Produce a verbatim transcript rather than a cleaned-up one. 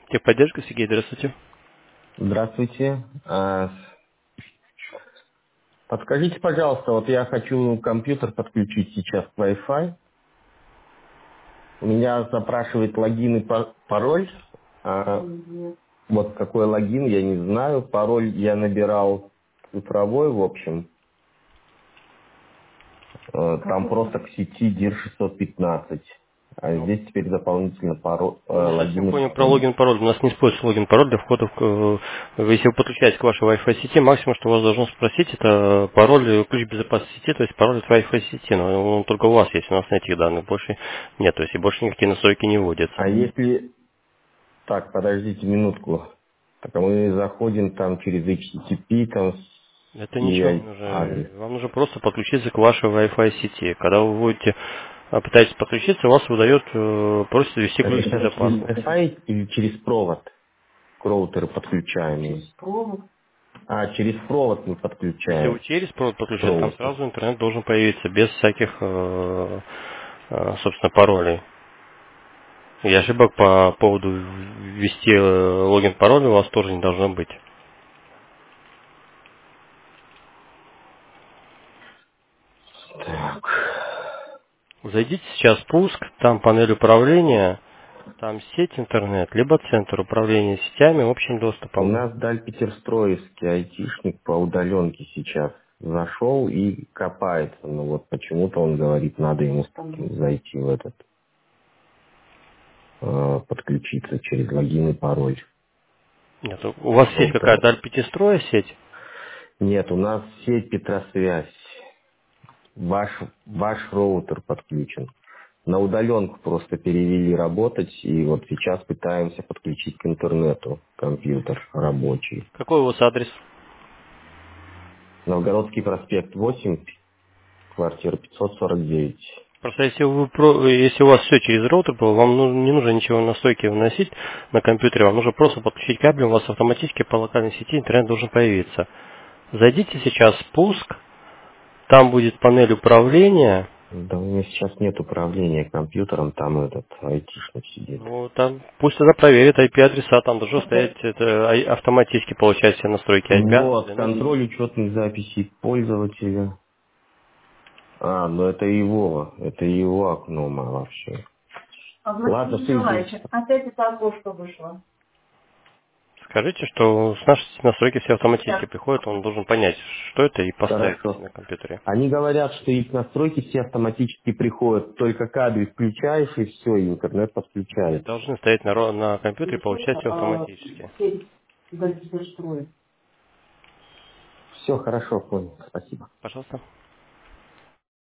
Техподдержка, Сергей, здравствуйте. Здравствуйте. А, Подскажите, пожалуйста, вот я хочу компьютер подключить сейчас к Wi-Fi. У меня запрашивает логин и па- пароль. А, вот какой логин, я не знаю. Пароль я набирал цифровой, в общем. Э, Там просто к сети дир шестьсот пятнадцать. А здесь теперь дополнительно пароль, э, Я не совсем логин. понял про логин пароль. У нас не используется логин пароль для входа в... э, Если вы подключаетесь к вашей Wi-Fi сети, максимум, что вас должно спросить, это пароль, э, ключ безопасности сети, то есть пароль от Wi-Fi сети. Но он только у вас есть, у нас на этих данных больше нет. То есть и больше никакие настройки не вводятся. А если... Так, подождите минутку. Так, а мы заходим там через эйч ти ти пи, там Это ничего не и адрес. нужно. Вам нужно просто подключиться к вашей Wi-Fi сети. Когда вы будете а, пытаетесь подключиться, у вас выдает, э, просит ввести Это ключ сейчас через безопасности. Wi-Fi или через провод к роутеру подключаем? Через провод. А, через провод мы Если вы подключаем через провод к подключаетесь, там роутеру. сразу интернет должен появиться без всяких, э, э, собственно, паролей. И ошибок по поводу ввести э, логин пароль у вас тоже не должно быть. Так. Зайдите сейчас в пуск, там панель управления, там сеть интернет, либо центр управления сетями общим У доступом. нас дальпетерстроевский айтишник по удаленке сейчас зашел и копается. Но вот почему-то он говорит, надо ему зайти в этот, э, подключиться через логин и пароль Нет, у вас к сеть какая? роутеру. Даль пятистроя сеть? Нет, у нас сеть Петросвязь. Ваш, ваш роутер подключен. На удаленку просто перевели работать, и вот сейчас пытаемся подключить к интернету компьютер рабочий. Какой у вас адрес? Новгородский проспект восемь, квартира пятьсот сорок девять. Просто если, вы, про- если у вас все через роутер было, вам ну- не нужно ничего настройки вносить на компьютере, вам нужно просто подключить кабель, у вас автоматически по локальной сети интернет должен появиться. Зайдите сейчас в пуск, там будет панель управления, Да у меня сейчас нет управления компьютером, там этот айтишник сидит. ну, там, пусть тогда проверит ай пи-адреса, там должно стоять это, ай- автоматически получать все настройки ай пи-адрес, Вот, ди эн эс. контроль учетных записей пользователя. А, ну это его, это его окно вообще. А Владимир Ладно, все Николаевич, здесь. опять это окошко вышло. Скажите, что с нашей настройки все автоматически приходят, он должен понять, что это, и поставить Хорошо. на компьютере. Они говорят, что их настройки все автоматически приходят, только кабель включаешь и все, и интернет Нет, подключается. должны стоять на, ро- на компьютере и получать все А, автоматически. сеть Гольцберстроя. Все хорошо, понял. Спасибо. Пожалуйста.